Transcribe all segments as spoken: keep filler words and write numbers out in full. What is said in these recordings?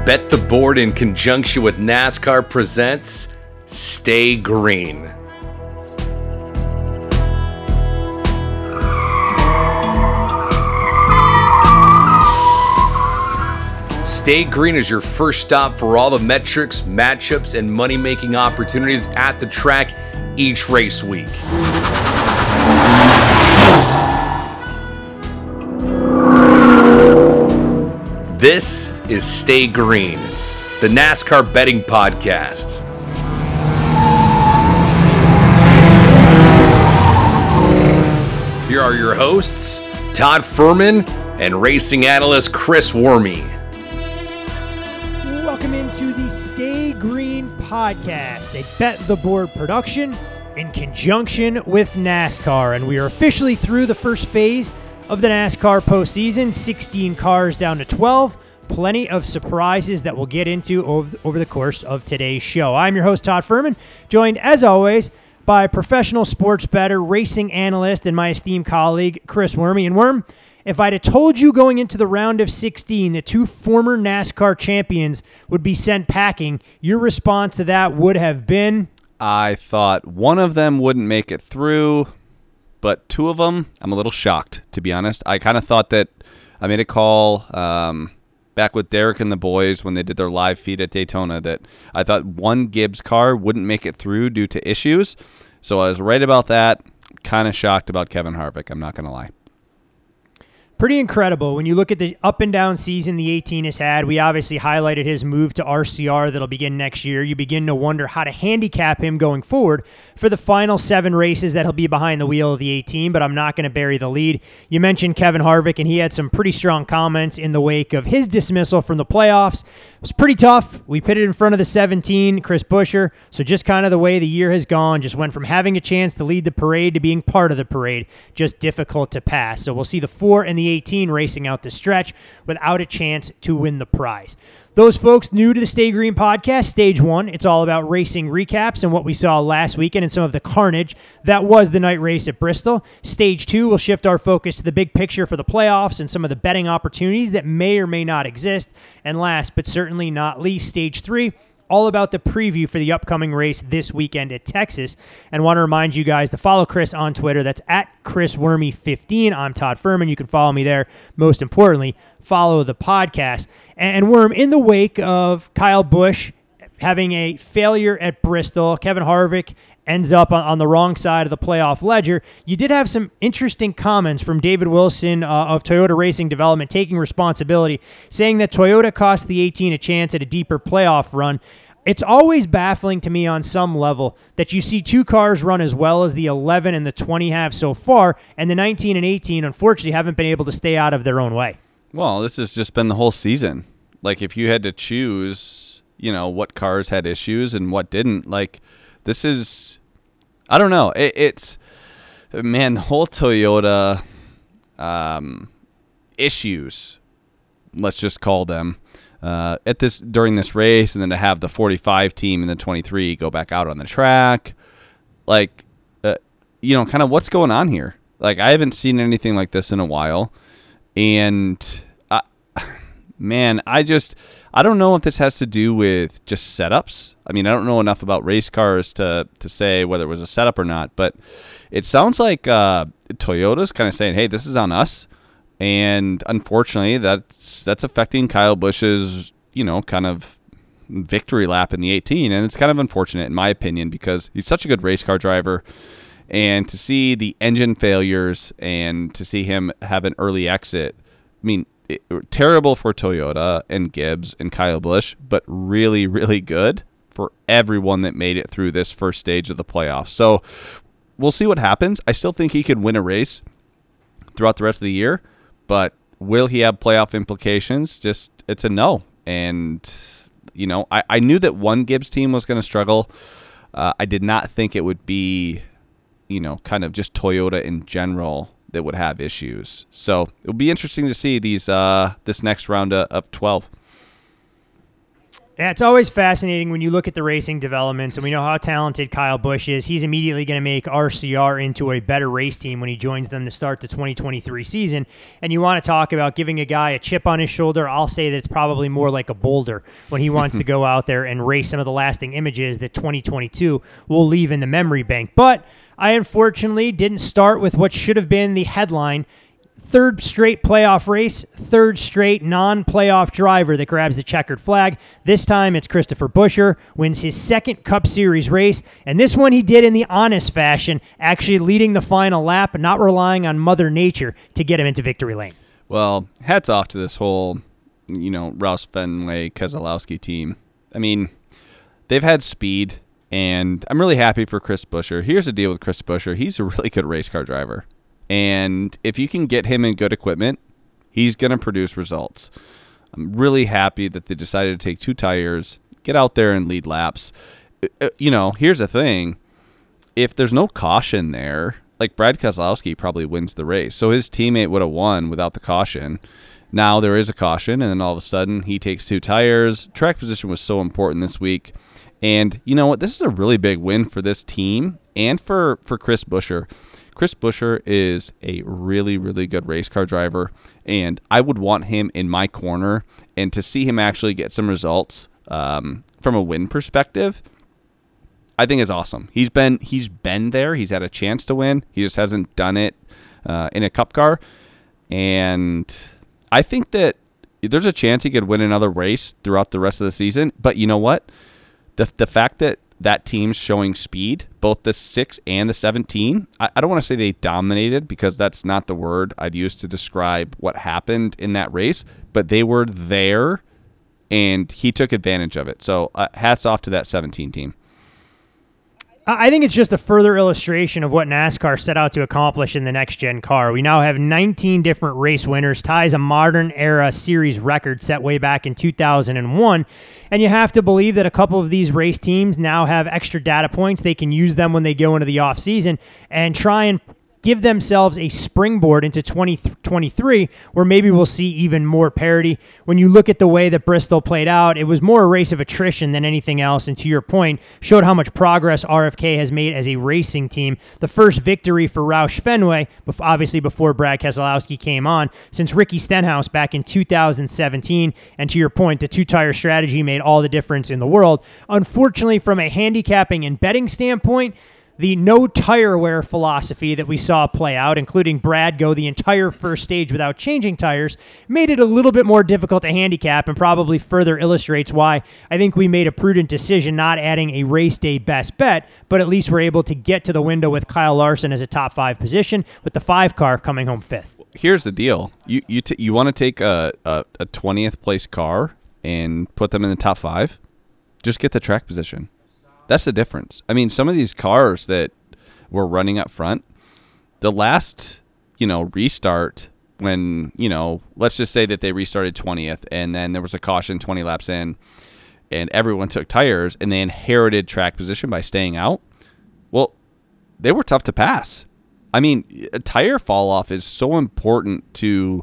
Bet the Board in conjunction with NASCAR presents Stay Green. Stay Green is your first stop for all the metrics, matchups, and money-making opportunities at the track each race week. This is Stay Green, the NASCAR betting podcast. Here are your hosts, Todd Fuhrman and racing analyst Chris Wormy. Welcome into the Stay Green podcast, a Bet the Board production in conjunction with NASCAR. And we are officially through the first phase of the NASCAR postseason, sixteen cars down to twelve. Plenty of surprises that we'll get into over, over the course of today's show. I'm your host, Todd Fuhrman, joined as always by professional sports bettor, racing analyst, and my esteemed colleague, Chris Wormy. And Worm, if I'd have told you going into the round of sixteen that two former NASCAR champions would be sent packing, your response to that would have been? I thought one of them wouldn't make it through, but two of them, I'm a little shocked, to be honest. I kind of thought that I made a call um, back with Derek and the boys when they did their live feed at Daytona that I thought one Gibbs car wouldn't make it through due to issues. So I was right about that. Kind of shocked about Kevin Harvick, I'm not going to lie. Pretty incredible. When you look at the up and down season the eighteen has had, we obviously highlighted his move to R C R that'll begin next year. You begin to wonder how to handicap him going forward for the final seven races that he'll be behind the wheel of the eighteen, but I'm not going to bury the lead. You mentioned Kevin Harvick, and he had some pretty strong comments in the wake of his dismissal from the playoffs. It was pretty tough. We pitted in front of the seventeen, Chris Buescher, so just kind of the way the year has gone, just went from having a chance to lead the parade to being part of the parade, just difficult to pass. So we'll see the four and the eighteen racing out the stretch without a chance to win the prize. Those folks new to the Stay Green podcast, stage one, it's all about racing recaps and what we saw last weekend and some of the carnage that was the night race at Bristol. Stage two, we'll shift our focus to the big picture for the playoffs and some of the betting opportunities that may or may not exist. And last but certainly not least, stage three, all about the preview for the upcoming race this weekend at Texas. And want to remind you guys to follow Chris on Twitter. That's at Chris Wormy fifteen. I'm Todd Fuhrman. You can follow me there. Most importantly, follow the podcast. And Worm, in the wake of Kyle Busch having a failure at Bristol, Kevin Harvick ends up on, on the wrong side of the playoff ledger. You did have some interesting comments from David Wilson uh, of Toyota Racing Development taking responsibility, saying that Toyota cost the eighteen a chance at a deeper playoff run. It's always baffling to me on some level that you see two cars run as well as the eleven and the twenty have so far, and the nineteen and eighteen, unfortunately, haven't been able to stay out of their own way. Well, this has just been the whole season. Like, if you had to choose, you know, what cars had issues and what didn't, like, this is, I don't know. It, it's, man, the whole Toyota um, issues, let's just call them, uh, at this during this race, and then to have the forty-five team and the twenty-three go back out on the track, like, uh, you know, kind of what's going on here? Like, I haven't seen anything like this in a while, and I, man, I just, I don't know if this has to do with just setups. I mean, I don't know enough about race cars to, to say whether it was a setup or not, but it sounds like uh, Toyota's kind of saying, hey, this is on us. And unfortunately, that's that's affecting Kyle Busch's, you know, kind of victory lap in the eighteen. And it's kind of unfortunate, in my opinion, because he's such a good race car driver. And to see the engine failures and to see him have an early exit, I mean, it, terrible for Toyota and Gibbs and Kyle Busch, but really, really good for everyone that made it through this first stage of the playoffs. So we'll see what happens. I still think he could win a race throughout the rest of the year, but will he have playoff implications? Just, it's a no. And, you know, I, I knew that one Gibbs team was going to struggle. Uh, I did not think it would be, you know, kind of just Toyota in general that would have issues. So it'll be interesting to see these uh, this next round of twelve. Yeah, it's always fascinating when you look at the racing developments, and we know how talented Kyle Busch is. He's immediately going to make R C R into a better race team when he joins them to start the twenty twenty-three season. And you want to talk about giving a guy a chip on his shoulder. I'll say that it's probably more like a boulder when he wants to go out there and race some of the lasting images that twenty twenty-two will leave in the memory bank. But I unfortunately didn't start with what should have been the headline. Third straight playoff race, third straight non-playoff driver that grabs the checkered flag. This time it's Christopher Buescher, wins his second Cup Series race, and this one he did in the honest fashion, actually leading the final lap and not relying on Mother Nature to get him into victory lane. Well, hats off to this whole, you know, Roush Fenway Keselowski team. I mean, they've had speed, and I'm really happy for Chris Buescher. Here's the deal with Chris Buescher. He's a really good race car driver. And if you can get him in good equipment, he's going to produce results. I'm really happy that they decided to take two tires, get out there and lead laps. You know, here's the thing. If there's no caution there, like Brad Keselowski probably wins the race. So his teammate would have won without the caution. Now there is a caution, and then all of a sudden he takes two tires. Track position was so important this week. And you know what? This is a really big win for this team and for, for Chris Buescher. Chris Buescher is a really, really good race car driver, and I would want him in my corner. And to see him actually get some results um, from a win perspective, I think is awesome. He's been he's been there. He's had a chance to win. He just hasn't done it uh, in a Cup car. And I think that there's a chance he could win another race throughout the rest of the season. But you know what? The the fact that that team's showing speed, both the six and the seventeen. I, I don't want to say they dominated because that's not the word I'd use to describe what happened in that race, but they were there and he took advantage of it. So uh, hats off to that seventeen team. I think it's just a further illustration of what NASCAR set out to accomplish in the next-gen car. We now have nineteen different race winners, ties a modern-era series record set way back in two thousand one. And you have to believe that a couple of these race teams now have extra data points. They can use them when they go into the offseason and try and give themselves a springboard into twenty twenty-three where maybe we'll see even more parity. When you look at the way that Bristol played out, it was more a race of attrition than anything else, and to your point, showed how much progress R F K has made as a racing team. The first victory for Roush Fenway, obviously before Brad Keselowski came on, since Ricky Stenhouse back in two thousand seventeen, and to your point, the two-tire strategy made all the difference in the world. Unfortunately, from a handicapping and betting standpoint, the no tire wear philosophy that we saw play out, including Brad go the entire first stage without changing tires, made it a little bit more difficult to handicap and probably further illustrates why I think we made a prudent decision not adding a race day best bet, but at least we're able to get to the window with Kyle Larson as a top five position with the five car coming home fifth. Here's the deal. You you t- you want to take a, a, a twentieth place car and put them in the top five? Just get the track position. That's the difference. I mean, some of these cars that were running up front, the last, you know, restart when, you know, let's just say that they restarted twentieth and then there was a caution twenty laps in and everyone took tires and they inherited track position by staying out. Well, they were tough to pass. I mean, a tire fall off is so important to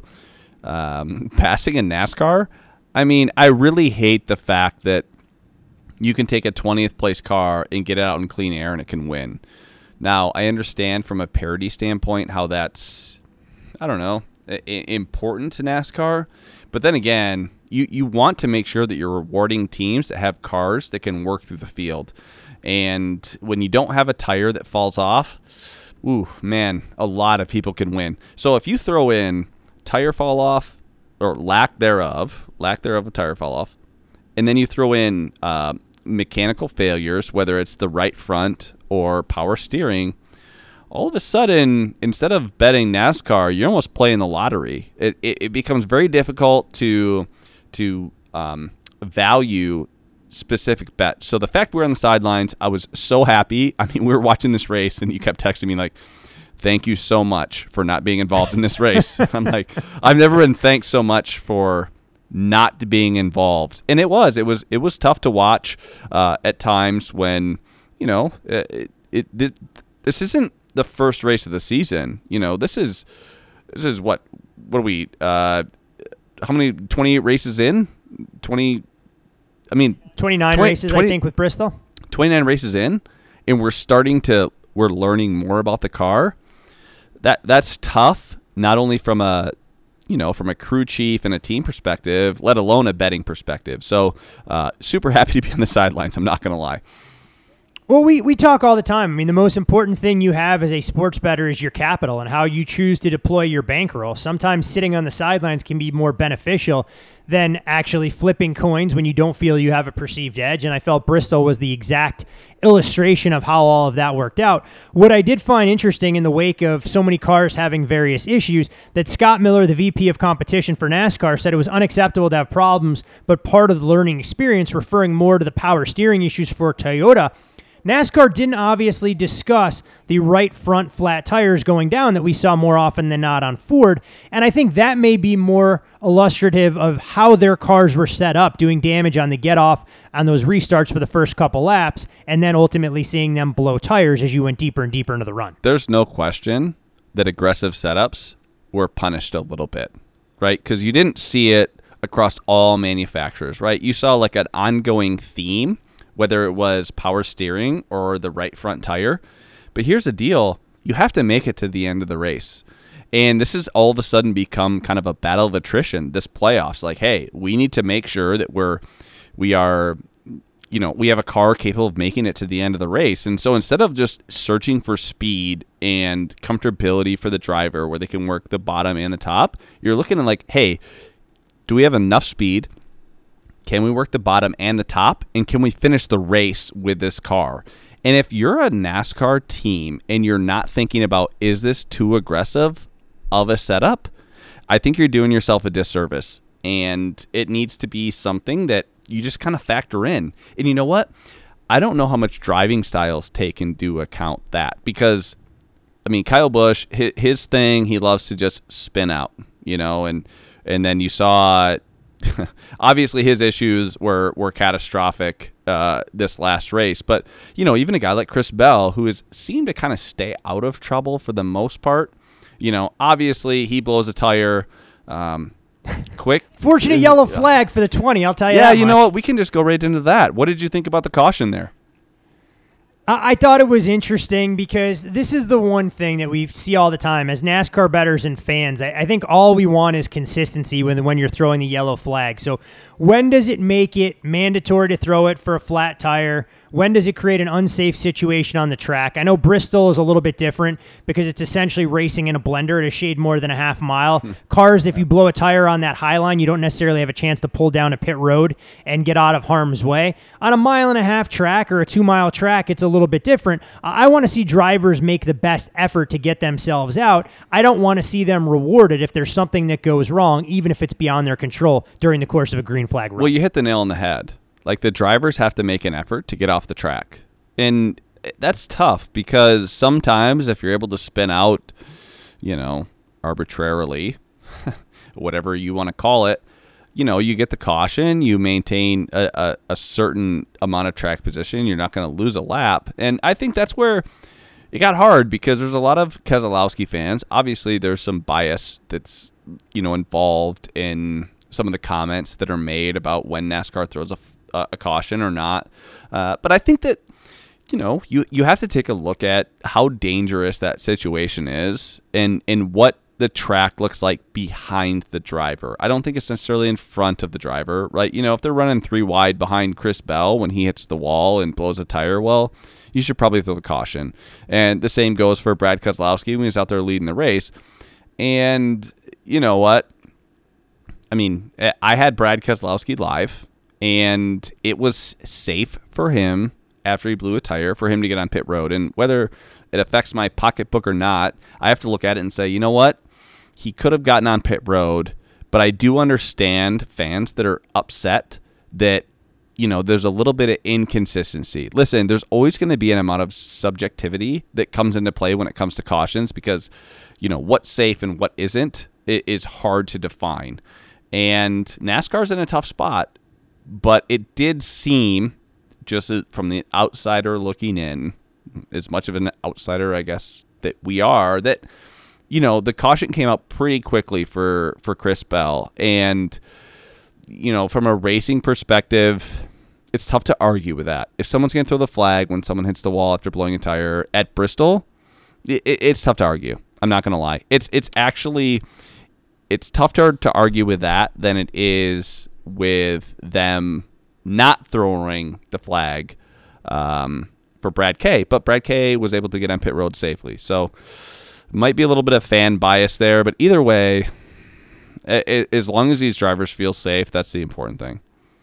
um, passing in NASCAR. I mean, I really hate the fact that you can take a twentieth place car and get it out in clean air and it can win. Now, I understand from a parity standpoint how that's, I don't know, I- important to NASCAR. But then again, you, you want to make sure that you're rewarding teams that have cars that can work through the field. And when you don't have a tire that falls off, ooh, man, a lot of people can win. So if you throw in tire fall off or lack thereof, lack thereof of tire fall off, and then you throw in uh, mechanical failures, whether it's the right front or power steering, all of a sudden, instead of betting NASCAR, you're almost playing the lottery. It it, it becomes very difficult to to um, value specific bets. So the fact we're on the sidelines, I was so happy. I mean, we were watching this race, and you kept texting me like, thank you so much for not being involved in this race. I'm like, I've never been thanked so much for not being involved. And it was, it was, it was tough to watch uh, at times when, you know, it, it, it, this isn't the first race of the season. You know, this is, this is what, what are we, uh, how many, twenty-eight races in? twenty, I mean, twenty-nine twenty, races, twenty, I think, with Bristol. twenty-nine races in, and we're starting to, we're learning more about the car. That That's tough, not only from a, you know, from a crew chief and a team perspective, let alone a betting perspective. So uh, super happy to be on the sidelines, I'm not going to lie. Well, we, we talk all the time. I mean, the most important thing you have as a sports bettor is your capital and how you choose to deploy your bankroll. Sometimes sitting on the sidelines can be more beneficial than actually flipping coins when you don't feel you have a perceived edge. And I felt Bristol was the exact illustration of how all of that worked out. What I did find interesting in the wake of so many cars having various issues, that Scott Miller, the V P of competition for NASCAR, said it was unacceptable to have problems, but part of the learning experience, referring more to the power steering issues for Toyota. NASCAR didn't obviously discuss the right front flat tires going down that we saw more often than not on Ford, and I think that may be more illustrative of how their cars were set up, doing damage on the get-off on those restarts for the first couple laps, and then ultimately seeing them blow tires as you went deeper and deeper into the run. There's no question that aggressive setups were punished a little bit, right? Because you didn't see it across all manufacturers, right? You saw like an ongoing theme, whether it was power steering or the right front tire. But here's the deal. You have to make it to the end of the race. And this has all of a sudden become kind of a battle of attrition, this playoffs. Like, hey, we need to make sure that we're, we are, you know, we have a car capable of making it to the end of the race. And so instead of just searching for speed and comfortability for the driver where they can work the bottom and the top, you're looking at like, hey, do we have enough speed? Can we work the bottom and the top? And can we finish the race with this car? And if you're a NASCAR team and you're not thinking about, is this too aggressive of a setup? I think you're doing yourself a disservice. And it needs to be something that you just kind of factor in. And you know what? I don't know how much driving styles take into account that. Because, I mean, Kyle Busch, his thing, he loves to just spin out, you know, and, and then you saw... obviously his issues were were catastrophic uh, this last race, but you know, even a guy like Chris Bell, who has seemed to kind of stay out of trouble for the most part, you know, obviously he blows a tire um, quick. Fortunate yellow flag for the twenty, I'll tell you. Yeah, that you much. know what? We can just go right into that. What did you think about the caution there? I thought it was interesting because this is the one thing that we see all the time as NASCAR bettors and fans. I, I think all we want is consistency when when you're throwing the yellow flag. So when does it make it mandatory to throw it for a flat tire? When does it create an unsafe situation on the track? I know Bristol is a little bit different because it's essentially racing in a blender at a shade more than a half mile. Cars, if you blow a tire on that high line, you don't necessarily have a chance to pull down a pit road and get out of harm's way. On a mile and a half track or a two mile track, it's a little bit different. I want to see drivers make the best effort to get themselves out. I don't want to see them rewarded if there's something that goes wrong, even if it's beyond their control during the course of a green flag run. Well, you hit the nail on the head. Like, the drivers have to make an effort to get off the track. And that's tough because sometimes if you're able to spin out, you know, arbitrarily, whatever you want to call it, you know, you get the caution, you maintain a, a, a certain amount of track position, you're not going to lose a lap. And I think that's where it got hard because there's a lot of Keselowski fans. Obviously, there's some bias that's, you know, involved in some of the comments that are made about when NASCAR throws a a caution or not. Uh, but I think that, you know, you, you have to take a look at how dangerous that situation is and, and what the track looks like behind the driver. I don't think it's necessarily in front of the driver, right? You know, if they're running three wide behind Chris Bell when he hits the wall and blows a tire, well, you should probably throw the caution. And the same goes for Brad Keselowski when he's out there leading the race. And you know what? I mean, I had Brad Keselowski live, and it was safe for him after he blew a tire for him to get on pit road. And whether it affects my pocketbook or not, I have to look at it and say, you know what? He could have gotten on pit road, but I do understand fans that are upset that, you know, there's a little bit of inconsistency. Listen, there's always going to be an amount of subjectivity that comes into play when it comes to cautions because, you know, what's safe and what isn't is hard to define. And NASCAR's in a tough spot. But it did seem, just from the outsider looking in, as much of an outsider, I guess, that we are, that, you know, the caution came out pretty quickly for, for Chris Bell. And, you know, from a racing perspective, it's tough to argue with that. If someone's going to throw the flag when someone hits the wall after blowing a tire at Bristol, it, it's tough to argue. I'm not going to lie. It's it's actually it's tougher to argue with that than it is with them not throwing the flag um, for Brad K. But Brad K was able to get on pit road safely. So might be a little bit of fan bias there. But either way, it, as long as these drivers feel safe, that's the important thing.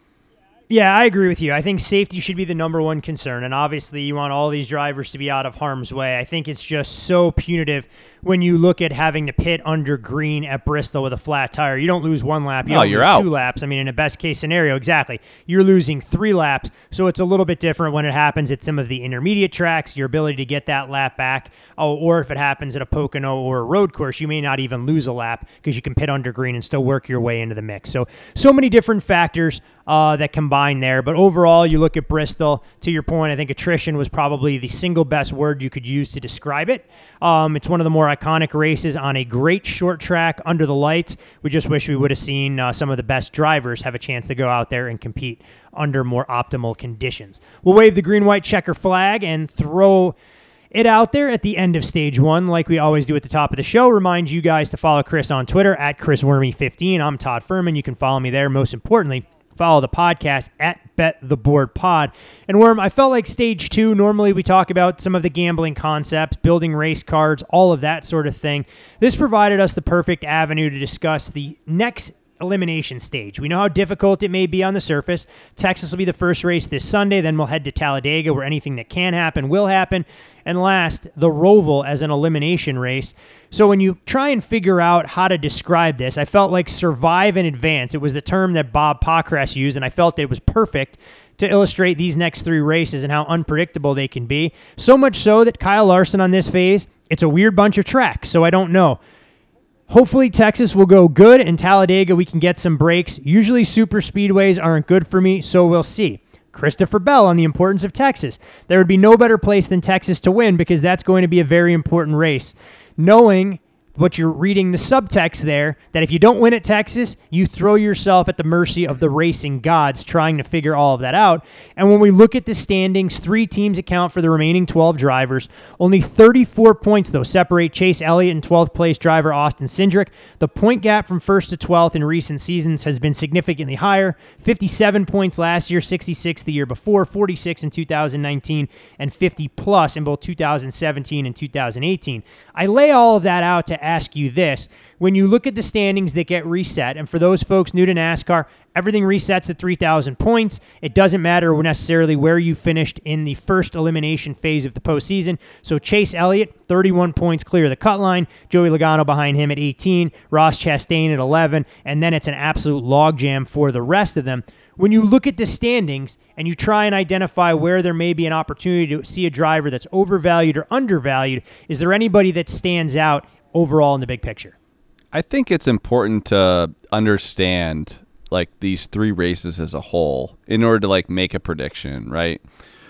Yeah, I agree with you. I think safety should be the number one concern, and obviously you want all these drivers to be out of harm's way. I think it's just so punitive when you look at having to pit under green at Bristol with a flat tire. You don't lose one lap. You no, don't you're lose out. two laps. I mean, in a best-case scenario, exactly. You're losing three laps, so it's a little bit different when it happens at some of the intermediate tracks, your ability to get that lap back, oh, or if it happens at a Pocono or a road course, you may not even lose a lap because you can pit under green and still work your way into the mix. So, so many different factors uh, that combine there, but overall, you look at Bristol, to your point, I think attrition was probably the single best word you could use to describe it. Um, it's one of the more iconic races on a great short track under the lights. We just wish we would have seen uh, some of the best drivers have a chance to go out there and compete under more optimal conditions. We'll wave the green-white checker flag and throw it out there at the end of stage one, like we always do at the top of the show. Remind you guys to follow Chris on Twitter at Chris Wormy fifteen. I'm Todd Furman. You can follow me there. Most importantly, follow the podcast at Bet the Board Pod. And Worm, I felt like stage two, normally we talk about some of the gambling concepts, building race cards, all of that sort of thing. This provided us the perfect avenue to discuss the next elimination stage. We know how difficult it may be on the surface. Texas will be the first race this Sunday. Then we'll head to Talladega, where anything that can happen will happen. And last, the Roval as an elimination race. So when you try and figure out how to describe this, I felt like survive in advance. It was the term that Bob Pockrass used, and I felt that it was perfect to illustrate these next three races and how unpredictable they can be. So much so that Kyle Larson on this phase, it's a weird bunch of tracks, so I don't know. Hopefully Texas will go good, and Talladega we can get some breaks. Usually super speedways aren't good for me, so we'll see. Christopher Bell on the importance of Texas. There would be no better place than Texas to win because that's going to be a very important race. Knowing what you're reading the subtext there, that if you don't win at Texas, you throw yourself at the mercy of the racing gods trying to figure all of that out. And when we look at the standings, three teams account for the remaining twelve drivers. Only thirty-four points, though, separate Chase Elliott and twelfth place driver Austin Cindric. The point gap from first to twelfth in recent seasons has been significantly higher. fifty-seven points last year, sixty-six the year before, forty-six in two thousand nineteen, and fifty plus in both two thousand seventeen and two thousand eighteen. I lay all of that out to ask you this. When you look at the standings that get reset, and for those folks new to NASCAR, everything resets at three thousand points. It doesn't matter necessarily where you finished in the first elimination phase of the postseason. So Chase Elliott, thirty-one points clear of the cut line. Joey Logano behind him at eighteen. Ross Chastain at eleven. And then it's an absolute logjam for the rest of them. When you look at the standings and you try and identify where there may be an opportunity to see a driver that's overvalued or undervalued, is there anybody that stands out overall in the big picture? I think it's important to understand like these three races as a whole in order to like make a prediction, right?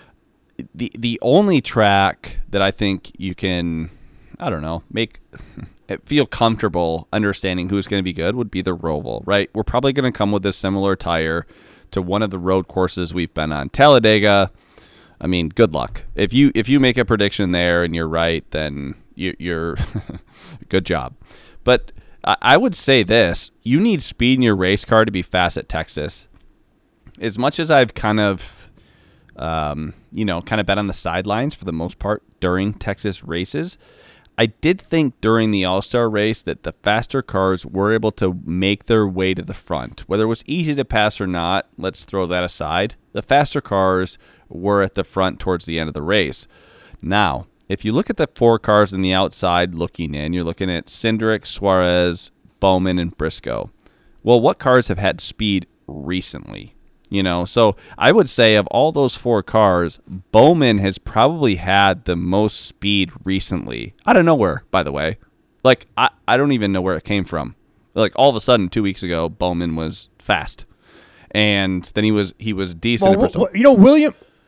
The the only track that I think you can, I don't know, make feel comfortable understanding who's going to be good would be the Roval, right? We're probably going to come with a similar tire to one of the road courses we've been on. Talladega, I mean, good luck. If you if you make a prediction there and you're right, then you, you're good job. But I would say this, you need speed in your race car to be fast at Texas. As much as I've kind of, um, you know, kind of been on the sidelines for the most part during Texas races, I did think during the All-Star race that the faster cars were able to make their way to the front. Whether it was easy to pass or not, let's throw that aside. The faster cars were at the front towards the end of the race. Now, if you look at the four cars on the outside looking in, you're looking at Cindric, Suarez, Bowman, and Briscoe. Well, what cars have had speed recently? You know, so I would say of all those four cars, Bowman has probably had the most speed recently. Out of nowhere, by the way. Like, I, I don't even know where it came from. Like, all of a sudden, two weeks ago, Bowman was fast. And then he was he was decent well, at Bristol. You know, William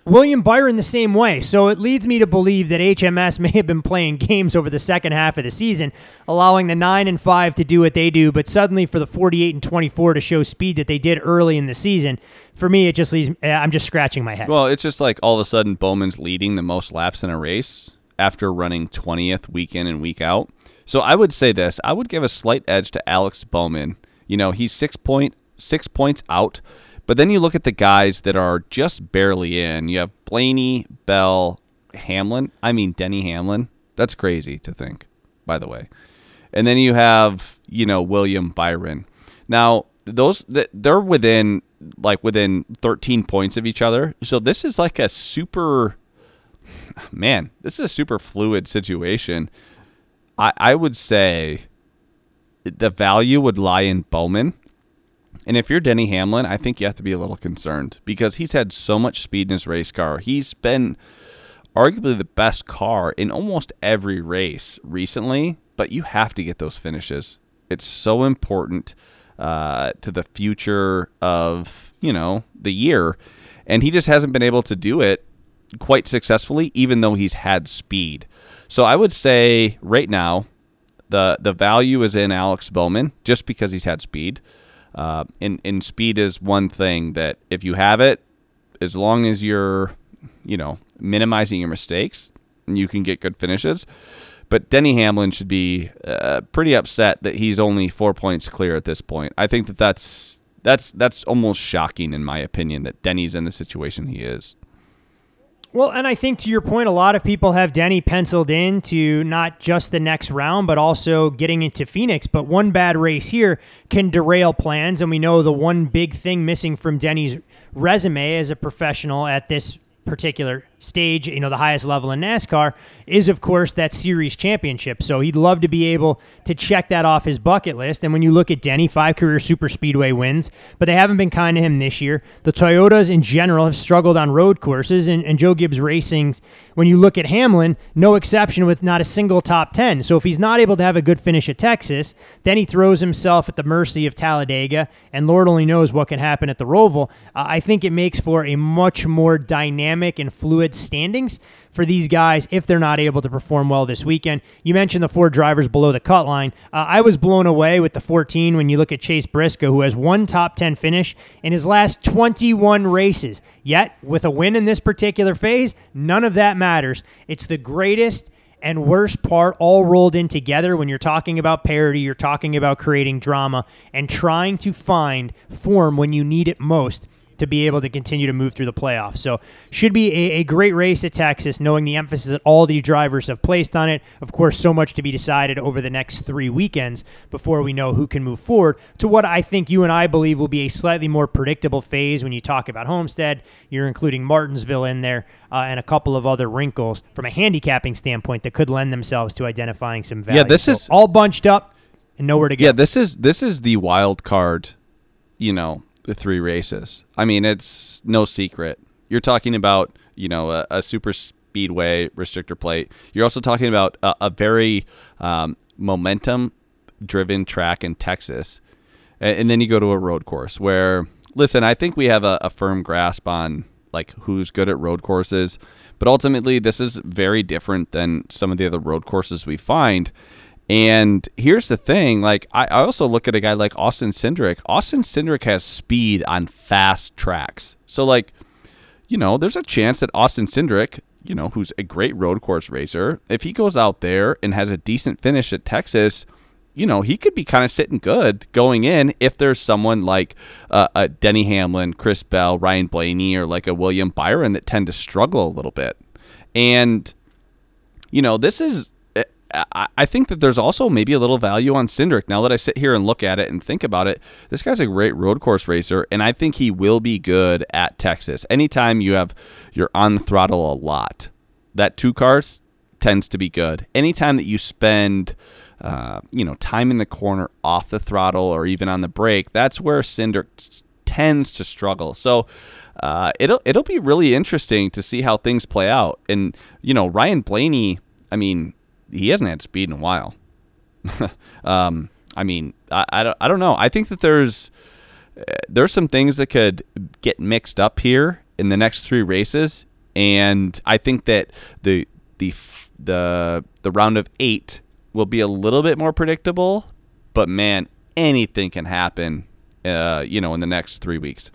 William Byron the same way. So it leads me to believe that H M S may have been playing games over the second half of the season, allowing the nine and five to do what they do, but suddenly for the forty-eight and twenty-four to show speed that they did early in the season. For me, it just leaves, I'm just scratching my head. Well, it's just like all of a sudden Bowman's leading the most laps in a race after running twentieth week in and week out. So I would say this, I would give a slight edge to Alex Bowman. You know, he's six point six points out. But then you look at the guys that are just barely in. You have Blaney, Bell, Hamlin. I mean, Denny Hamlin. That's crazy to think, by the way. And then you have, you know, William Byron. Now, those they're within like within thirteen points of each other. So this is like a super, man, this is a super fluid situation. I, I would say the value would lie in Bowman. And if you're Denny Hamlin, I think you have to be a little concerned because he's had so much speed in his race car. He's been arguably the best car in almost every race recently, but you have to get those finishes. It's so important uh, to the future of, you know, the year. And he just hasn't been able to do it quite successfully, even though he's had speed. So I would say right now, the the value is in Alex Bowman just because he's had speed. Uh, and, and speed is one thing that if you have it, as long as you're, you know, minimizing your mistakes, you can get good finishes. But Denny Hamlin should be uh, pretty upset that he's only four points clear at this point. I think that that's, that's, that's almost shocking in my opinion that Denny's in the situation he is. Well, and I think to your point, a lot of people have Denny penciled in to not just the next round, but also getting into Phoenix. But one bad race here can derail plans. And we know the one big thing missing from Denny's resume as a professional at this particular stage, you know, the highest level in NASCAR, is, of course, that series championship. So he'd love to be able to check that off his bucket list. And when you look at Denny, five career super speedway wins, but they haven't been kind to him this year. The Toyotas in general have struggled on road courses, and, and Joe Gibbs Racing, when you look at Hamlin, no exception with not a single top ten. So if he's not able to have a good finish at Texas, then he throws himself at the mercy of Talladega, and Lord only knows what can happen at the Roval. Uh, I think it makes for a much more dynamic and fluid standings for these guys if they're not able to perform well this weekend. You mentioned the four drivers below the cut line. Uh, I was blown away with the fourteen when you look at Chase Briscoe, who has one top ten finish in his last twenty-one races. Yet, with a win in this particular phase, none of that matters. It's the greatest and worst part all rolled in together when you're talking about parity, you're talking about creating drama, and trying to find form when you need it most to be able to continue to move through the playoffs. So should be a, a great race at Texas, knowing the emphasis that all the drivers have placed on it. Of course, so much to be decided over the next three weekends before we know who can move forward to what I think you and I believe will be a slightly more predictable phase when you talk about Homestead. You're including Martinsville in there uh, and a couple of other wrinkles from a handicapping standpoint that could lend themselves to identifying some value. Yeah, this so is all bunched up and nowhere to go. Yeah, this is this is the wild card, you know, the three races. I mean, it's no secret. You're talking about, you know, a, a super speedway restrictor plate. You're also talking about a, a very um, momentum-driven track in Texas. And, and then you go to a road course where, listen, I think we have a, a firm grasp on, like, who's good at road courses. But ultimately, this is very different than some of the other road courses we find. And here's the thing, like, I, I also look at a guy like Austin Cindric. Austin Cindric has speed on fast tracks. So, like, you know, there's a chance that Austin Cindric, you know, who's a great road course racer, if he goes out there and has a decent finish at Texas, you know, he could be kind of sitting good going in if there's someone like uh, a Denny Hamlin, Chris Bell, Ryan Blaney, or like a William Byron that tend to struggle a little bit. And, you know, this is... I think that there's also maybe a little value on Cindric. Now that I sit here and look at it and think about it, this guy's a great road course racer, and I think he will be good at Texas. Anytime you have you're on the throttle a lot, that two cars tends to be good. Anytime that you spend, uh, you know, time in the corner off the throttle or even on the brake, that's where Cindric tends to struggle. So uh, it'll it'll be really interesting to see how things play out. And you know, Ryan Blaney, I mean, he hasn't had speed in a while. um, I mean, I, I, don't, I don't know. I think that there's uh, there's some things that could get mixed up here in the next three races And I think that the the the the round of eight will be a little bit more predictable, but man, anything can happen, uh, you know, in the next three weeks.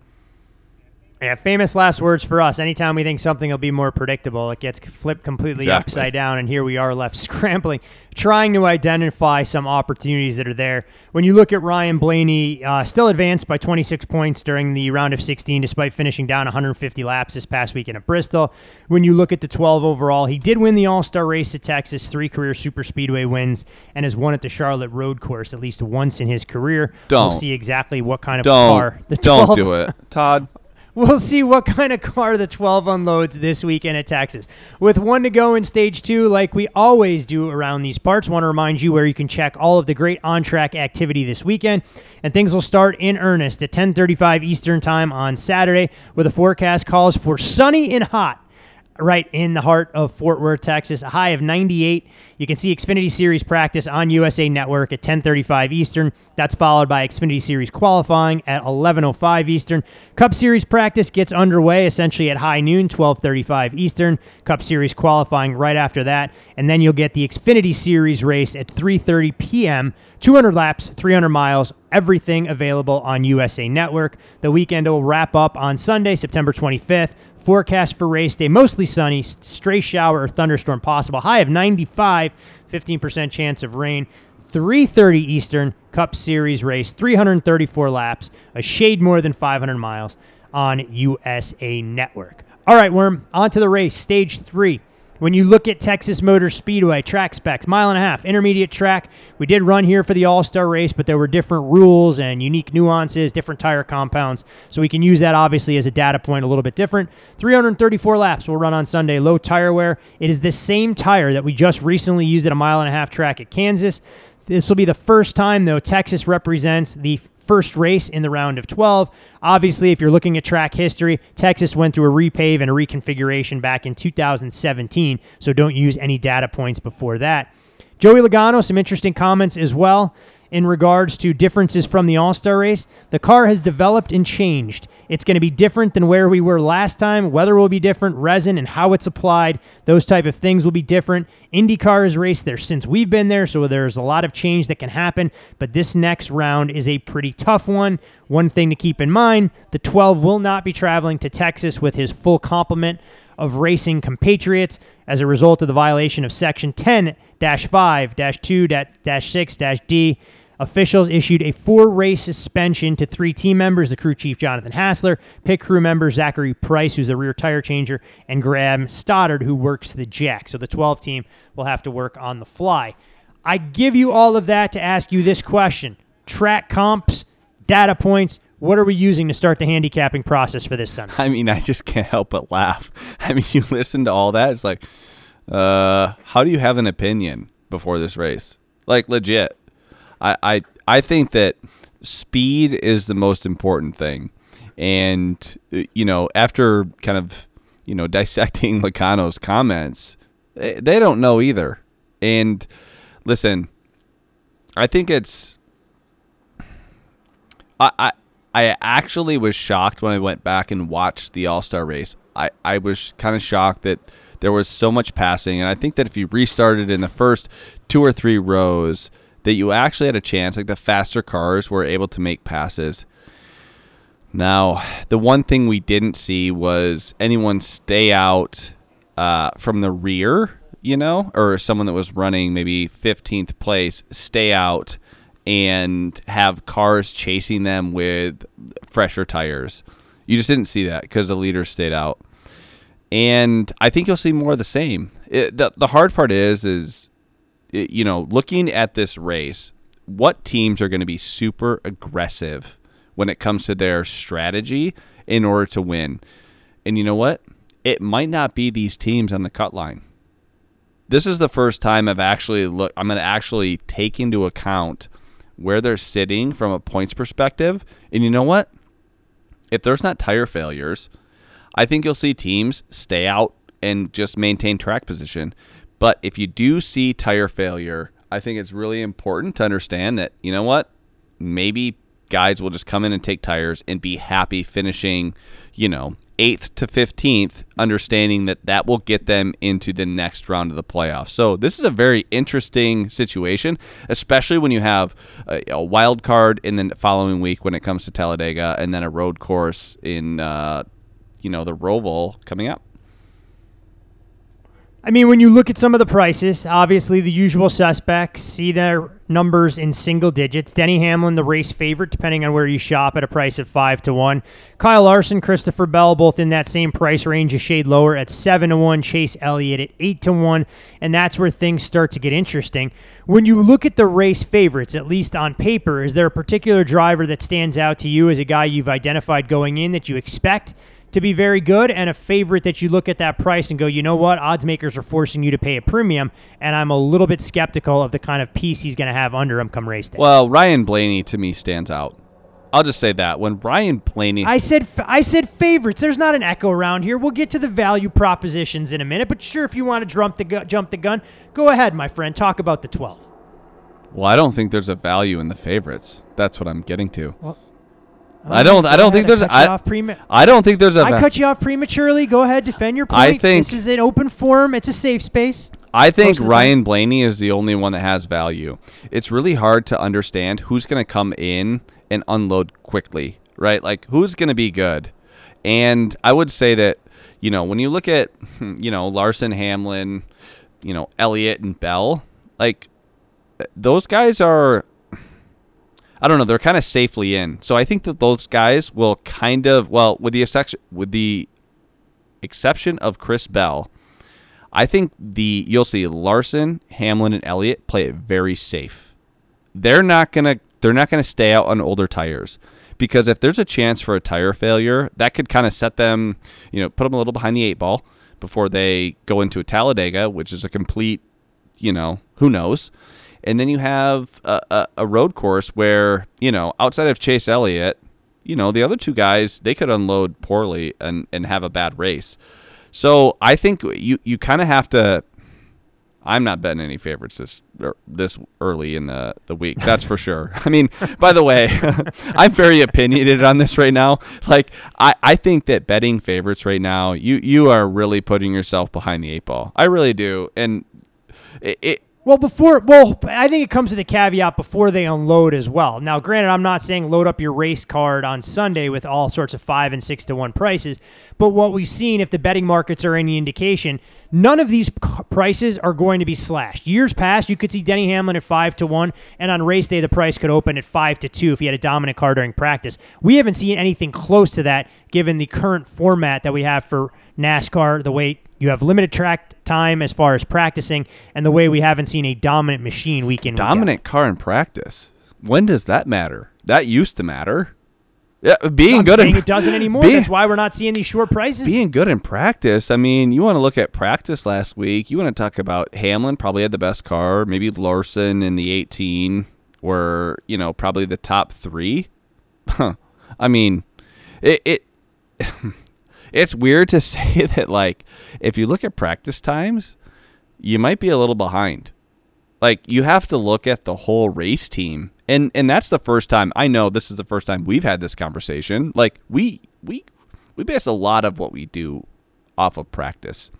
Yeah, famous last words for us. Anytime we think something will be more predictable, it gets flipped completely Exactly. upside down, and here we are left scrambling, trying to identify some opportunities that are there. When you look at Ryan Blaney, uh, still advanced by twenty-six points during the round of sixteen, despite finishing down one hundred fifty laps this past weekend at Bristol. When you look at the twelve overall, he did win the All-Star race at Texas, three career super speedway wins, and has won at the Charlotte Road Course at least once in his career. Don't. We'll see exactly what kind of Don't. car the Don't twelve do it. Todd. We'll see what kind of car the twelve unloads this weekend at Texas. With one to go in stage two, like we always do around these parts, want to remind you where you can check all of the great on-track activity this weekend. And things will start in earnest at ten thirty-five Eastern Time on Saturday, where the forecast calls for sunny and hot right in the heart of Fort Worth, Texas. A high of ninety-eight. You can see Xfinity Series practice on U S A Network at ten thirty-five Eastern. That's followed by Xfinity Series qualifying at eleven oh five Eastern. Cup Series practice gets underway essentially at high noon, twelve thirty-five Eastern. Cup Series qualifying right after that. And then you'll get the Xfinity Series race at three thirty p.m., two hundred laps, three hundred miles, everything available on U S A Network. The weekend will wrap up on Sunday, September twenty-fifth. Forecast for race day, mostly sunny, stray shower or thunderstorm possible. High of ninety-five, fifteen percent chance of rain. three thirty Eastern, Cup Series race, three hundred thirty-four laps, a shade more than five hundred miles on U S A Network. All right, Worm, on to the race, stage three. When you look at Texas Motor Speedway, track specs, mile and a half, intermediate track. We did run here for the All-Star race, but there were different rules and unique nuances, different tire compounds. So we can use that, obviously, as a data point a little bit different. three hundred thirty-four laps will run on Sunday, low tire wear. It is the same tire that we just recently used at a mile and a half track at Kansas. This will be the first time, though, Texas represents the first race in the round of twelve. Obviously, if you're looking at track history, Texas went through a repave and a reconfiguration back in two thousand seventeen, so don't use any data points before that. Joey Logano, some interesting comments as well in regards to differences from the All-Star race. The car has developed and changed. It's going to be different than where we were last time. Weather will be different, resin and how it's applied, those type of things will be different. IndyCar has raced there since we've been there, so there's a lot of change that can happen, but this next round is a pretty tough one. One thing to keep in mind, the twelve will not be traveling to Texas with his full complement of racing compatriots as a result of the violation of Section ten dash five dash two dash six dash D. Officials issued a four-race suspension to three team members, the crew chief Jonathan Hassler, pit crew member Zachary Price, who's a rear tire changer, and Graham Stoddard, who works the jack. So the twelve team will have to work on the fly. I give you all of that to ask you this question. Track comps, data points, what are we using to start the handicapping process for this Sunday? I mean, I just can't help but laugh. I mean, you listen to all that, it's like, uh, how do you have an opinion before this race? Like, legit. I, I I think that speed is the most important thing. And, you know, after kind of, you know, dissecting Logano's comments, they don't know either. And listen, I think it's, I, I, I actually was shocked when I went back and watched the All-Star race. I, I was kind of shocked that there was so much passing. And I think that if you restarted in the first two or three rows, that you actually had a chance, like the faster cars were able to make passes. Now, the one thing we didn't see was anyone stay out uh, from the rear, you know, or someone that was running maybe fifteenth place, stay out and have cars chasing them with fresher tires. You just didn't see that because the leaders stayed out. And I think you'll see more of the same. It, the, the hard part is, is, you know, looking at this race, what teams are going to be super aggressive when it comes to their strategy in order to win? And you know what? It might not be these teams on the cut line. This is the first time I've actually look. I'm going to actually take into account where they're sitting from a points perspective. And you know what? If there's not tire failures, I think you'll see teams stay out and just maintain track position. But if you do see tire failure, I think it's really important to understand that, you know what, maybe guys will just come in and take tires and be happy finishing, you know, eighth to fifteenth, understanding that that will get them into the next round of the playoffs. So this is a very interesting situation, especially when you have a, a wild card in the following week when it comes to Talladega, and then a road course in, uh, you know, the Roval coming up. I mean, when you look at some of the prices, obviously the usual suspects see their numbers in single digits. Denny Hamlin, the race favorite, depending on where you shop, at a price of five to one. Kyle Larson, Christopher Bell, both in that same price range, a shade lower at seven to one. Chase Elliott at eight to one, and that's where things start to get interesting. When you look at the race favorites, at least on paper, is there a particular driver that stands out to you as a guy you've identified going in that you expect to be very good, and a favorite that you look at that price and go, you know what, odds makers are forcing you to pay a premium, and I'm a little bit skeptical of the kind of piece he's going to have under him come race day? Well, Ryan Blaney to me stands out. I'll just say that. When Ryan Blaney... I said I said favorites. There's not an echo around here. We'll get to the value propositions in a minute, but sure, if you want to jump the, gu- jump the gun, go ahead, my friend. Talk about the twelve. Well, I don't think there's a value in the favorites. That's what I'm getting to. Well, I don't. I don't think there's. I, I don't think there's a. I cut you off prematurely. Go ahead, defend your point. I think this is an open forum. It's a safe space. I think Ryan Blaney is the only one that has value. It's really hard to understand who's going to come in and unload quickly, right? Like who's going to be good. And I would say that, you know, when you look at, you know, Larson, Hamlin, you know, Elliott and Bell, like those guys are, I don't know, they're kind of safely in. So I think that those guys will kind of, well, with the exception, with the exception of Chris Bell, I think the you'll see Larson, Hamlin, and Elliott play it very safe. They're not gonna they're not gonna stay out on older tires, because if there's a chance for a tire failure, that could kind of set them, you know, put them a little behind the eight ball before they go into a Talladega, which is a complete, you know, who knows. And then you have a, a, a road course where, you know, outside of Chase Elliott, you know, the other two guys, they could unload poorly and, and have a bad race. So I think you, you kind of have to – I'm not betting any favorites this this early in the, the week. That's for sure. I mean, by the way, I'm very opinionated on this right now. Like, I, I think that betting favorites right now, you, you are really putting yourself behind the eight ball. I really do. And it, it Well, before, well, I think it comes with a caveat before they unload as well. Now, granted, I'm not saying load up your race card on Sunday with all sorts of five and six to one prices, but what we've seen, if the betting markets are any indication, none of these prices are going to be slashed. Years past, you could see Denny Hamlin at five to one, and on race day, the price could open at five to two if he had a dominant car during practice. We haven't seen anything close to that, given the current format that we have for NASCAR, the way you have limited track time as far as practicing, and the way we haven't seen a dominant machine week in, week out. Dominant car in practice. When does that matter? That used to matter. Yeah, being I'm good. saying in, it doesn't anymore. Being, That's why we're not seeing these short prices. Being good in practice. I mean, you want to look at practice last week. You want to talk about Hamlin probably had the best car. Maybe Larson in the eighteen were, you know, probably the top three. I mean, it. it It's weird to say that, like, if you look at practice times, you might be a little behind. Like, you have to look at the whole race team. And and that's the first time, I know this is the first time we've had this conversation. Like, we we we base a lot of what we do off of practice.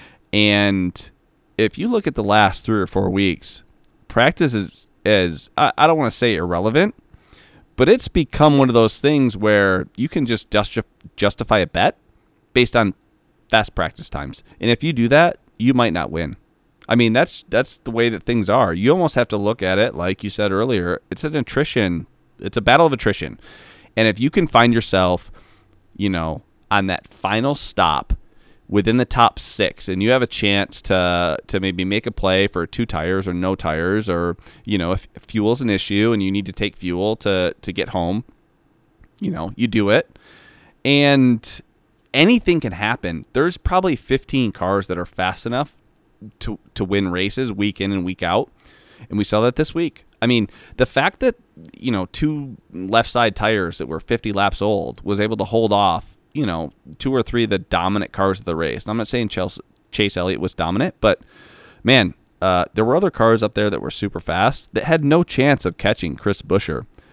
And if you look at the last three or four weeks, practice is, is I, I don't want to say irrelevant, but it's become one of those things where you can just justi- justify a bet based on fast practice times. And if you do that, you might not win. I mean, that's that's the way that things are. You almost have to look at it, like you said earlier, it's an attrition. It's a battle of attrition. And if you can find yourself, you know, on that final stop within the top six, and you have a chance to to maybe make a play for two tires or no tires, or, you know, if fuel's an issue and you need to take fuel to, to get home, you know, you do it. And anything can happen. There's probably fifteen cars that are fast enough to to win races week in and week out, and we saw that this week. I mean, the fact that, you know, two left side tires that were fifty laps old was able to hold off, you know, two or three of the dominant cars of the race. And I'm not saying Chase, Chase Elliott was dominant, but man, uh, there were other cars up there that were super fast that had no chance of catching Chris Buescher.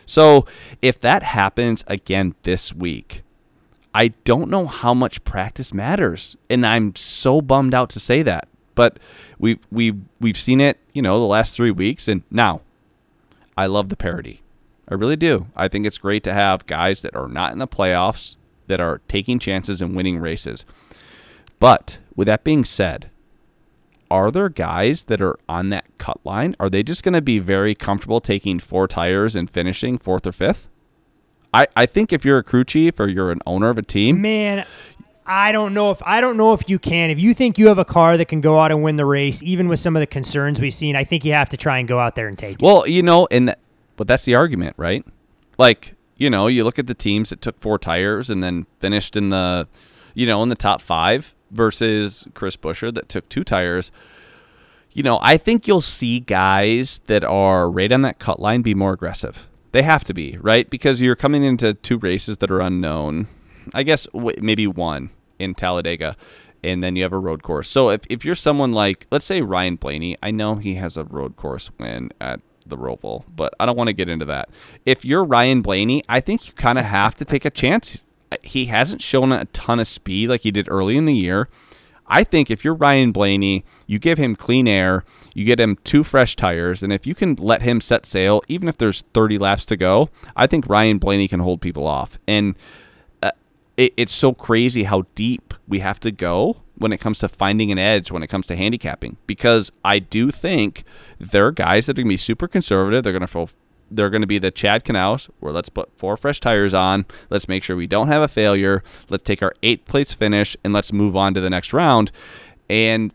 So if that happens again this week, I don't know how much practice matters. And I'm so bummed out to say that. But we've, we've, we've seen it, you know, the last three weeks. And now, I love the parity. I really do. I think it's great to have guys that are not in the playoffs that are taking chances and winning races. But with that being said, are there guys that are on that cut line? Are they just going to be very comfortable taking four tires and finishing fourth or fifth? I, I think if you're a crew chief or you're an owner of a team, man, I don't know if I don't know if you can. If you think you have a car that can go out and win the race, even with some of the concerns we've seen, I think you have to try and go out there and take it. Well, you know, and th- but that's the argument, right? Like, you know, you look at the teams that took four tires and then finished in the, you know, in the top five versus Chris Buescher that took two tires. You know, I think you'll see guys that are right on that cut line be more aggressive. They have to be, right? Because you're coming into two races that are unknown. I guess w- maybe one in Talladega, and then you have a road course. So if, if you're someone like, let's say Ryan Blaney, I know he has a road course win at the Roval, but I don't want to get into that. If you're Ryan Blaney, I think you kind of have to take a chance. He hasn't shown a ton of speed like he did early in the year. I think if you're Ryan Blaney, you give him clean air, you get him two fresh tires, and if you can let him set sail, even if there's thirty laps to go, I think Ryan Blaney can hold people off. And It, it's so crazy how deep we have to go when it comes to finding an edge, when it comes to handicapping, because I do think there are guys that are going to be super conservative. They're going to they're going to be the Chad Knaus, where let's put four fresh tires on. Let's make sure we don't have a failure. Let's take our eighth place finish and let's move on to the next round. And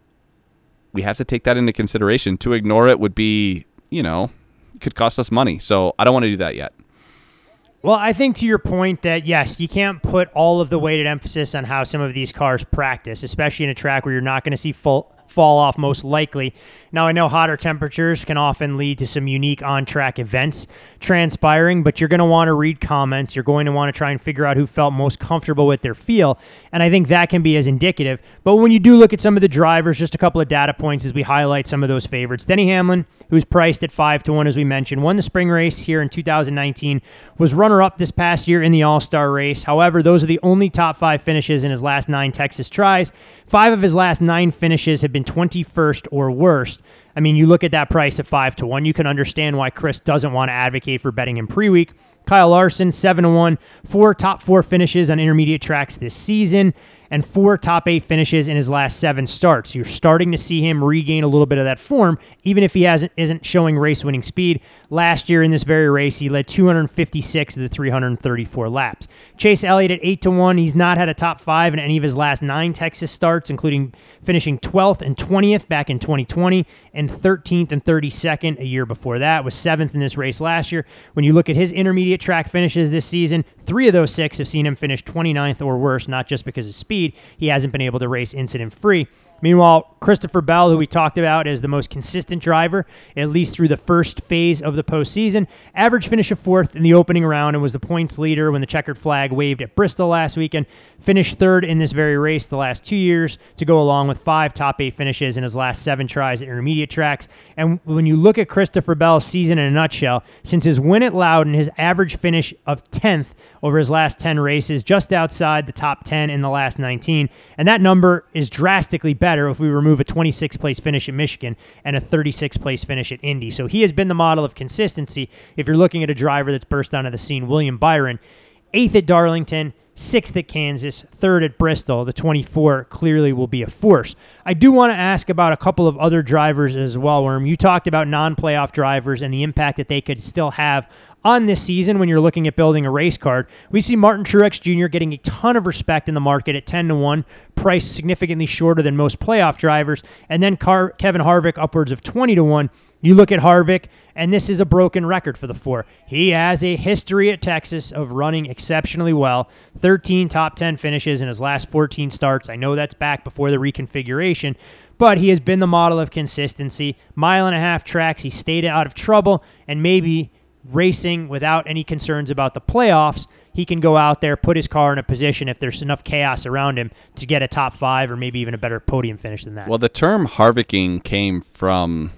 we have to take that into consideration. To ignore it would be, you know, could cost us money. So I don't want to do that yet. Well, I think to your point that, yes, you can't put all of the weighted emphasis on how some of these cars practice, especially in a track where you're not going to see full fall off most likely. Now, I know hotter temperatures can often lead to some unique on-track events transpiring, but you're going to want to read comments. You're going to want to try and figure out who felt most comfortable with their feel, and I think that can be as indicative. But when you do look at some of the drivers, just a couple of data points as we highlight some of those favorites. Denny Hamlin, who's priced at five to one, as we mentioned, won the spring race here in two thousand nineteen, was runner-up this past year in the All-Star race. However, those are the only top five finishes in his last nine Texas tries. Five of his last nine finishes have been twenty-first or worse. I mean, you look at that price at five to one, you can understand why Chris doesn't want to advocate for betting him pre-week. Kyle Larson, seven to one, four top four finishes on intermediate tracks this season, and four top eight finishes in his last seven starts. You're starting to see him regain a little bit of that form, even if he hasn't isn't showing race-winning speed. Last year in this very race, he led two hundred fifty-six of the three hundred thirty-four laps. Chase Elliott at eight to one. He's not had a top five in any of his last nine Texas starts, including finishing twelfth and twentieth back in twenty twenty, and thirteenth and thirty-second a year before that. Was seventh in this race last year. When you look at his intermediate track finishes this season, three of those six have seen him finish twenty-ninth or worse, not just because of speed. He hasn't been able to race incident-free. Meanwhile, Christopher Bell, who we talked about as the most consistent driver, at least through the first phase of the postseason, average finish of fourth in the opening round and was the points leader when the checkered flag waved at Bristol last weekend. Finished third in this very race the last two years to go along with five top eight finishes in his last seven tries at intermediate tracks. And when you look at Christopher Bell's season in a nutshell, since his win at Loudon, his average finish of tenth over his last ten races, just outside the top ten in the last nineteen. And that number is drastically better if we remove a twenty-sixth place finish at Michigan and a thirty-sixth place finish at Indy. So he has been the model of consistency. If you're looking at a driver that's burst onto the scene, William Byron, eighth at Darlington, sixth at Kansas, third at Bristol. The twenty-four clearly will be a force. I do want to ask about a couple of other drivers as well, Worm. You talked about non-playoff drivers and the impact that they could still have on this season when you're looking at building a race card. We see Martin Truex Junior getting a ton of respect in the market at ten to one, priced significantly shorter than most playoff drivers, and then Car- Kevin Harvick upwards of twenty to one. You look at Harvick, and this is a broken record for the four. He has a history at Texas of running exceptionally well. thirteen top ten finishes in his last fourteen starts. I know that's back before the reconfiguration, but he has been the model of consistency. Mile and a half tracks, he stayed out of trouble, and maybe racing without any concerns about the playoffs, he can go out there, put his car in a position if there's enough chaos around him to get a top five or maybe even a better podium finish than that. Well, the term Harvicking came from,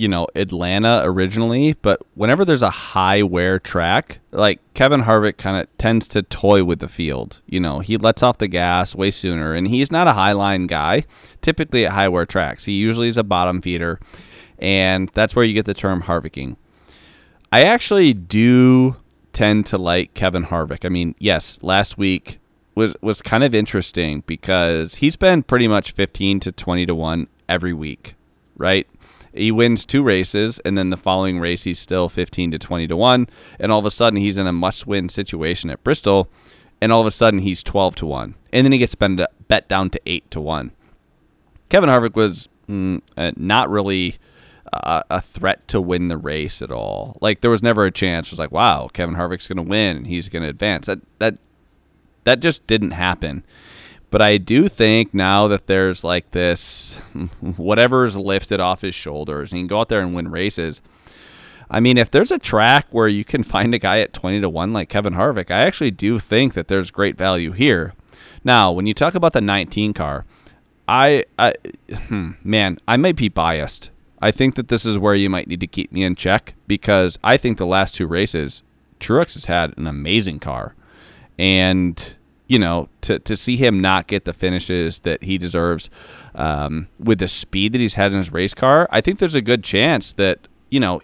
you know, Atlanta originally, but whenever there's a high wear track, like Kevin Harvick kind of tends to toy with the field. You know, he lets off the gas way sooner, and he's not a high line guy, typically at high wear tracks. He usually is a bottom feeder, and that's where you get the term Harvicking. I actually do tend to like Kevin Harvick. I mean, yes, last week was was kind of interesting because he's been pretty much fifteen to twenty to one every week, right? He wins two races, and then the following race he's still fifteen to twenty to one, and all of a sudden he's in a must-win situation at Bristol, and all of a sudden he's twelve to one, and then he gets bet down to eight to one. Kevin Harvick was mm, uh, not really uh, a threat to win the race at all. Like, there was never a chance. It was like, wow, Kevin Harvick's going to win, and he's going to advance. That that that just didn't happen. But I do think now that there's like this, whatever's lifted off his shoulders, and he can go out there and win races. I mean, if there's a track where you can find a guy at twenty to one like Kevin Harvick, I actually do think that there's great value here. Now, when you talk about the nineteen car, I, I hmm, man, I might be biased. I think that this is where you might need to keep me in check, because I think the last two races, Truex has had an amazing car. And you know, to, to see him not get the finishes that he deserves um, with the speed that he's had in his race car, I think there's a good chance that, you know,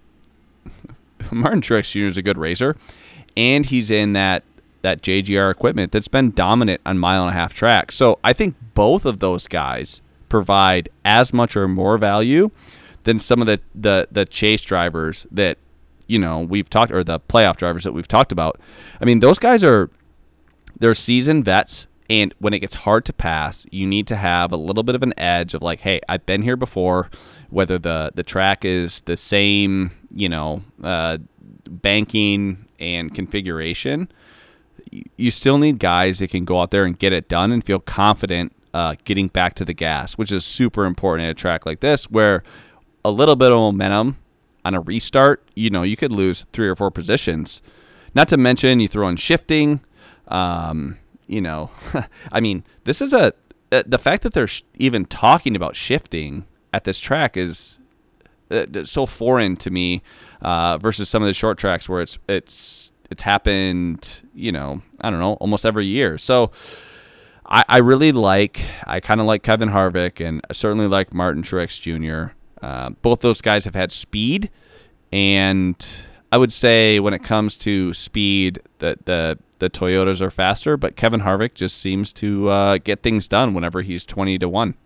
Martin Truex Junior is a good racer, and he's in that, that J G R equipment that's been dominant on mile and a half tracks. So I think both of those guys provide as much or more value than some of the, the, the chase drivers that, you know, we've talked, or the playoff drivers that we've talked about. I mean, those guys are, they're seasoned vets, and when it gets hard to pass, you need to have a little bit of an edge of like, hey, I've been here before, whether the, the track is the same, you know, uh, banking and configuration. You still need guys that can go out there and get it done and feel confident uh, getting back to the gas, which is super important at a track like this, where a little bit of momentum on a restart, you know, you could lose three or four positions. Not to mention you throw in shifting. Um, you know, I mean, this is a, the fact that they're sh- even talking about shifting at this track is uh, so foreign to me, uh, versus some of the short tracks where it's, it's, it's happened, you know, I don't know, almost every year. So I, I really like, I kind of like Kevin Harvick, and I certainly like Martin Truex Junior Uh, both those guys have had speed, and I would say when it comes to speed, that the the Toyotas are faster, but Kevin Harvick just seems to uh, get things done whenever he's twenty to one.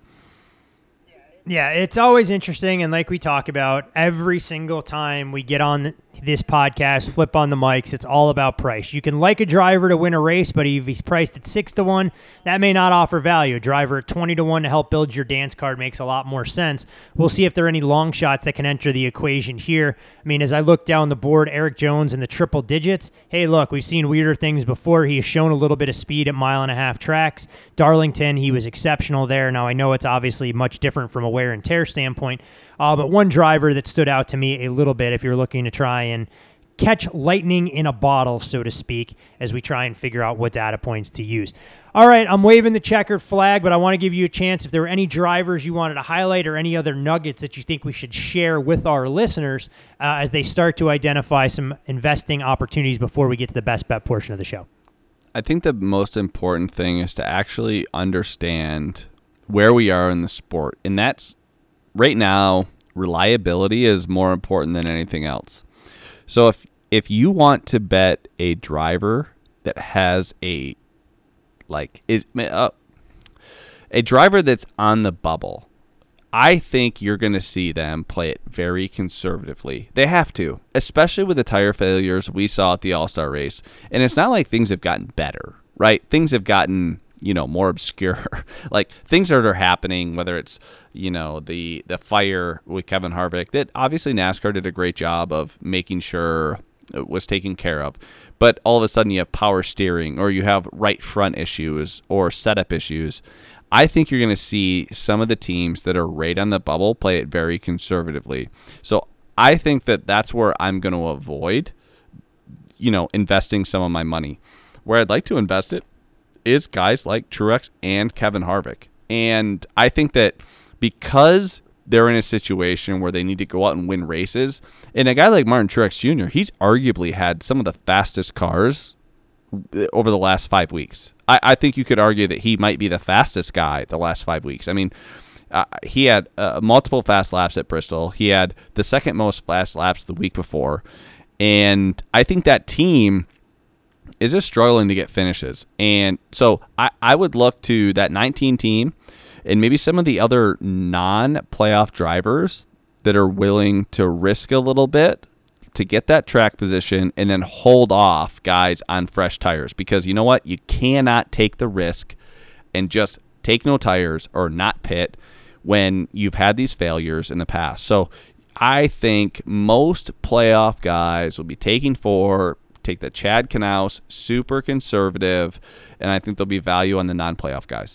Yeah, it's always interesting, and like we talk about, every single time we get on this podcast, flip on the mics, it's all about price. You can like a driver to win a race, but if he's priced at six to one, that may not offer value. A driver at twenty to one to help build your dance card makes a lot more sense. We'll see if there are any long shots that can enter the equation here. I mean, as I look down the board, Eric Jones in the triple digits. Hey, look, we've seen weirder things before. He has shown a little bit of speed at mile and a half tracks. Darlington, he was exceptional there. Now, I know it's obviously much different from a wear and tear standpoint, uh, but one driver that stood out to me a little bit if you're looking to try and catch lightning in a bottle, so to speak, as we try and figure out what data points to use. All right, I'm waving the checkered flag, but I want to give you a chance if there were any drivers you wanted to highlight or any other nuggets that you think we should share with our listeners uh, as they start to identify some investing opportunities before we get to the best bet portion of the show. I think the most important thing is to actually understand where we are in the sport, and that's right now, reliability is more important than anything else. So if if you want to bet a driver that has a like is uh, a driver that's on the bubble, I think you're going to see them play it very conservatively. They have to, especially with the tire failures we saw at the All-Star race. And it's not like things have gotten better, right? Things have gotten, you know, more obscure. Like things that are happening, whether it's, you know, the the fire with Kevin Harvick, that obviously NASCAR did a great job of making sure it was taken care of. But all of a sudden you have power steering, or you have right front issues or setup issues. I think you're going to see some of the teams that are right on the bubble play it very conservatively. So I think that that's where I'm going to avoid, you know, investing some of my money. Where I'd like to invest it is guys like Truex and Kevin Harvick. And I think that because they're in a situation where they need to go out and win races. And a guy like Martin Truex Junior, he's arguably had some of the fastest cars over the last five weeks. I, I think you could argue that he might be the fastest guy the last five weeks. I mean, uh, he had uh, multiple fast laps at Bristol. He had the second most fast laps the week before. And I think that team is just struggling to get finishes. And so I, I would look to that nineteen team and maybe some of the other non-playoff drivers that are willing to risk a little bit to get that track position and then hold off guys on fresh tires. Because you know what? You cannot take the risk and just take no tires or not pit when you've had these failures in the past. So I think most playoff guys will be taking four, take the Chad Knaus, super conservative, and I think there'll be value on the non-playoff guys.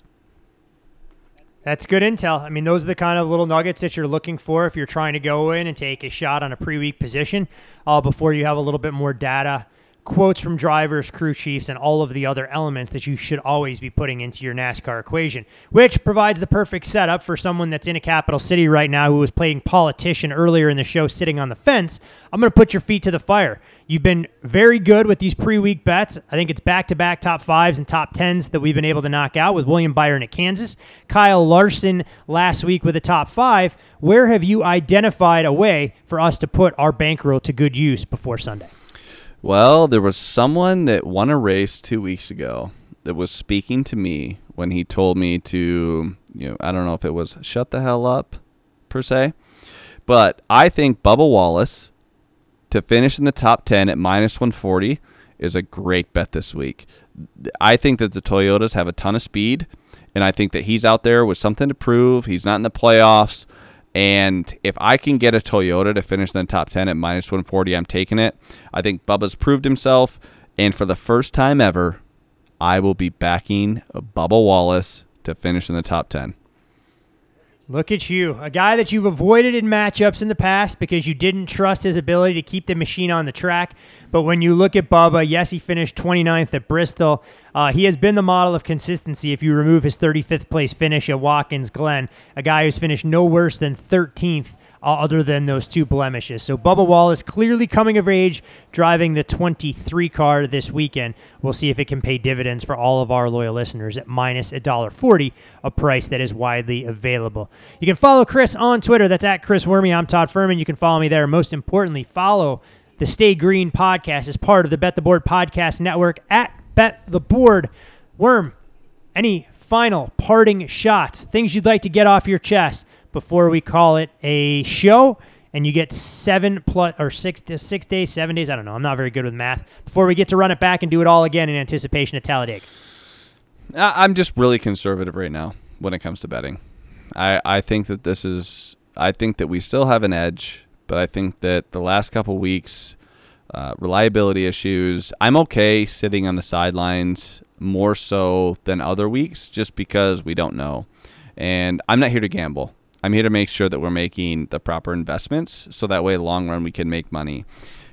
That's good intel. I mean, those are the kind of little nuggets that you're looking for if you're trying to go in and take a shot on a pre-week position uh, before you have a little bit more data, quotes from drivers, crew chiefs, and all of the other elements that you should always be putting into your NASCAR equation, which provides the perfect setup for someone that's in a capital city right now who was playing politician earlier in the show sitting on the fence. I'm going to put your feet to the fire. You've been very good with these pre-week bets. I think it's back-to-back top fives and top tens that we've been able to knock out with William Byron at Kansas. Kyle Larson last week with a top five. Where have you identified a way for us to put our bankroll to good use before Sunday? Well, there was someone that won a race two weeks ago that was speaking to me when he told me to, you know, I don't know if it was shut the hell up per se, but I think Bubba Wallace to finish in the top ten at minus one forty is a great bet this week. I think that the Toyotas have a ton of speed, and I think that he's out there with something to prove. He's not in the playoffs, and if I can get a Toyota to finish in the top ten at minus one forty, I'm taking it. I think Bubba's proved himself, and for the first time ever, I will be backing Bubba Wallace to finish in the top ten. Look at you, a guy that you've avoided in matchups in the past because you didn't trust his ability to keep the machine on the track. But when you look at Bubba, yes, he finished twenty-ninth at Bristol. Uh, he has been the model of consistency if you remove his thirty-fifth place finish at Watkins Glen, a guy who's finished no worse than thirteenth uh, other than those two blemishes. So Bubba Wallace clearly coming of age, driving the twenty-three car this weekend. We'll see if it can pay dividends for all of our loyal listeners at minus one dollar forty, a price that is widely available. You can follow Chris on Twitter. That's at Chris Wormy. I'm Todd Furman. You can follow me there. Most importantly, follow the Stay Green podcast as part of the Bet the Board podcast network at Bet the Board. Worm, any final parting shots, things you'd like to get off your chest before we call it a show and you get seven plus or six six days, seven days? I don't know. I'm not very good with math. Before we get to run it back and do it all again in anticipation of Talladega. I'm just really conservative right now when it comes to betting. I, I think that this is, I think that we still have an edge, but I think that the last couple weeks, uh, reliability issues, I'm okay sitting on the sidelines more so than other weeks just because we don't know. And I'm not here to gamble. I'm here to make sure that we're making the proper investments so that way, long run, we can make money.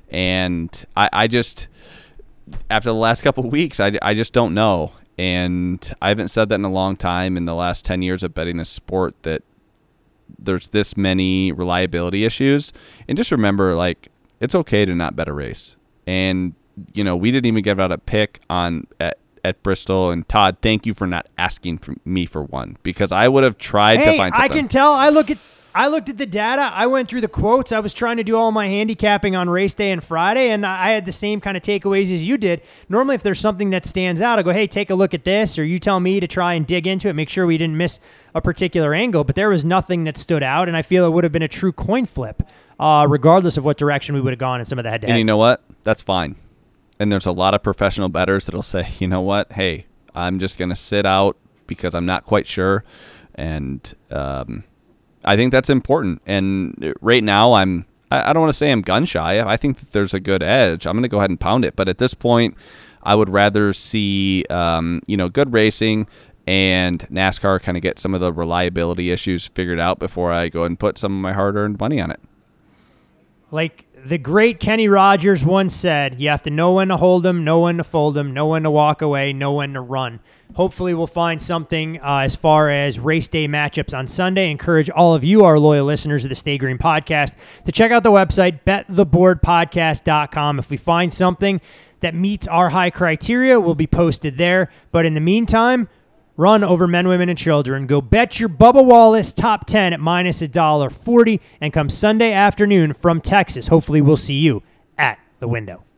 And I, I just, after the last couple of weeks, I, I just don't know. And I haven't said that in a long time in the last ten years of betting this sport that there's this many reliability issues. And just remember, like, it's okay to not bet a race. And, you know, we didn't even give out a pick on at, at Bristol. And Todd, thank you for not asking for me for one because I would have tried hey, to find something. I can tell. I look at I looked at the data. I went through the quotes. I was trying to do all my handicapping on race day and Friday, and I had the same kind of takeaways as you did. Normally, if there's something that stands out, I go, hey, take a look at this, or you tell me to try and dig into it, make sure we didn't miss a particular angle. But there was nothing that stood out, and I feel it would have been a true coin flip, uh, regardless of what direction we would have gone in some of the head-to-heads. And you know what? That's fine. And there's a lot of professional bettors that'll say, you know what? Hey, I'm just going to sit out because I'm not quite sure. And um, I think that's important. And right now, I'm, I don't want to say I'm gun shy. I think that there's a good edge. I'm going to go ahead and pound it. But at this point, I would rather see, um, you know, good racing and NASCAR kind of get some of the reliability issues figured out before I go and put some of my hard-earned money on it. Like the great Kenny Rogers once said, you have to know when to hold them, know when to fold them, know when to walk away, know when to run. Hopefully we'll find something uh, as far as race day matchups on Sunday. Encourage all of you, our loyal listeners of the Stay Green podcast, to check out the website, bet the board podcast dot com. If we find something that meets our high criteria, will be posted there. But in the meantime, run over men, women, and children. Go bet your Bubba Wallace top ten at minus one dollar forty. And come Sunday afternoon from Texas, hopefully we'll see you at the window.